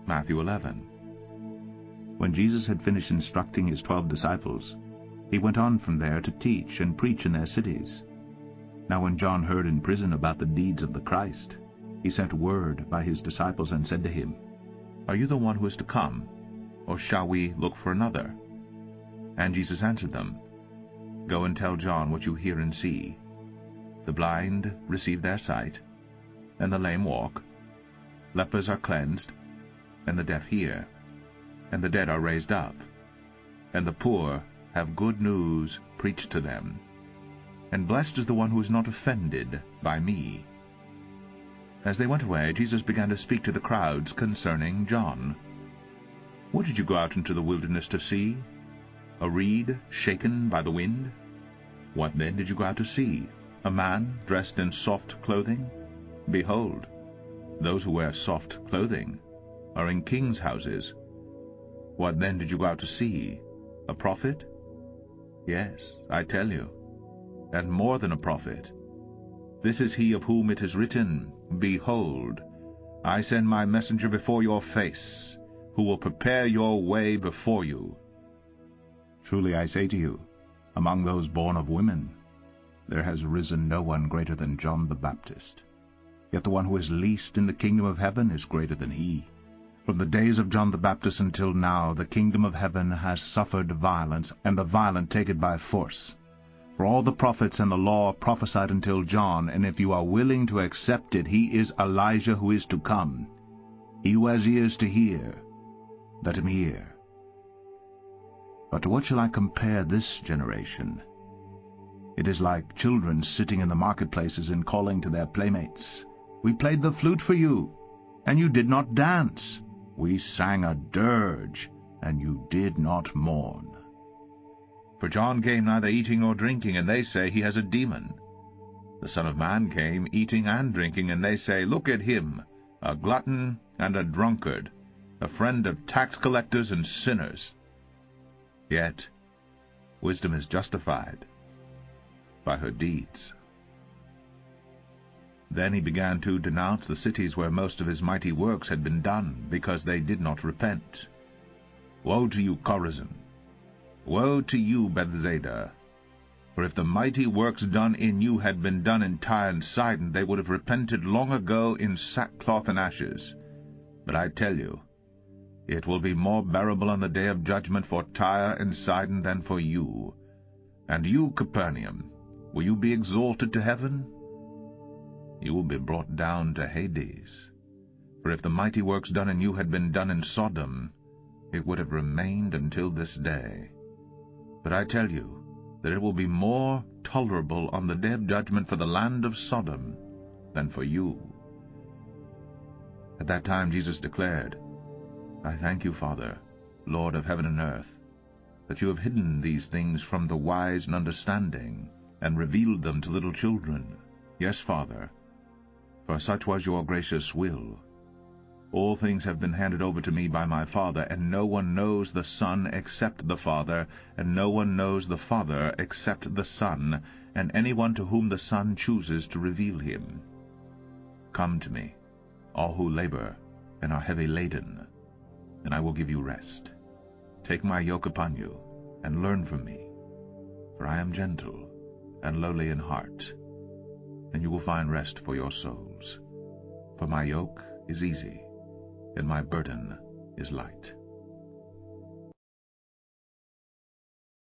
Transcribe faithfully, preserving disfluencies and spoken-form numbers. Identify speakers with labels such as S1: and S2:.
S1: Matthew eleven. When Jesus had finished instructing his twelve disciples, he went on from there to teach and preach in their cities. Now when John heard in prison about the deeds of the Christ, he sent word by his disciples and said to him, "Are you the one who is to come, or shall we look for another?" And Jesus answered them, "Go and tell John what you hear and see. The blind receive their sight, and the lame walk. Lepers are cleansed, and the deaf hear, and the dead are raised up, and the poor have good news preached to them. And blessed is the one who is not offended by me." As they went away, Jesus began to speak to the crowds concerning John. "What did you go out into the wilderness to see? A reed shaken by the wind? What then did you go out to see? A man dressed in soft clothing? Behold, those who wear soft clothing are in kings' houses. What then did you go out to see? A prophet? Yes, I tell you, and more than a prophet. This is he of whom it is written, 'Behold, I send my messenger before your face, who will prepare your way before you.' Truly I say to you, among those born of women, there has risen no one greater than John the Baptist. Yet the one who is least in the kingdom of heaven is greater than he. From the days of John the Baptist until now, the kingdom of heaven has suffered violence, and the violent take it by force. For all the prophets and the law prophesied until John, and if you are willing to accept it, he is Elijah who is to come. He who has ears to hear, let him hear. But to what shall I compare this generation? It is like children sitting in the marketplaces and calling to their playmates, 'We played the flute for you, and you did not dance. We sang a dirge, and you did not mourn.' For John came neither eating nor drinking, and they say he has a demon. The Son of Man came eating and drinking, and they say, 'Look at him, a glutton and a drunkard, a friend of tax collectors and sinners.' Yet wisdom is justified by her deeds." Then he began to denounce the cities where most of his mighty works had been done, because they did not repent. "Woe to you, Chorazin! Woe to you, Bethsaida! For if the mighty works done in you had been done in Tyre and Sidon, they would have repented long ago in sackcloth and ashes. But I tell you, it will be more bearable on the day of judgment for Tyre and Sidon than for you. And you, Capernaum, will you be exalted to heaven? You will be brought down to Hades. For if the mighty works done in you had been done in Sodom, it would have remained until this day. But I tell you that it will be more tolerable on the day of judgment for the land of Sodom than for you." At that time Jesus declared, "I thank you, Father, Lord of heaven and earth, that you have hidden these things from the wise and understanding, and revealed them to little children. Yes, Father, for such was your gracious will. All things have been handed over to me by my Father, and no one knows the Son except the Father, and no one knows the Father except the Son, and anyone to whom the Son chooses to reveal him. Come to me, all who labor and are heavy laden, and I will give you rest. Take my yoke upon you, and learn from me, for I am gentle and lowly in heart, and you will find rest for your souls. For my yoke is easy, and my burden is light."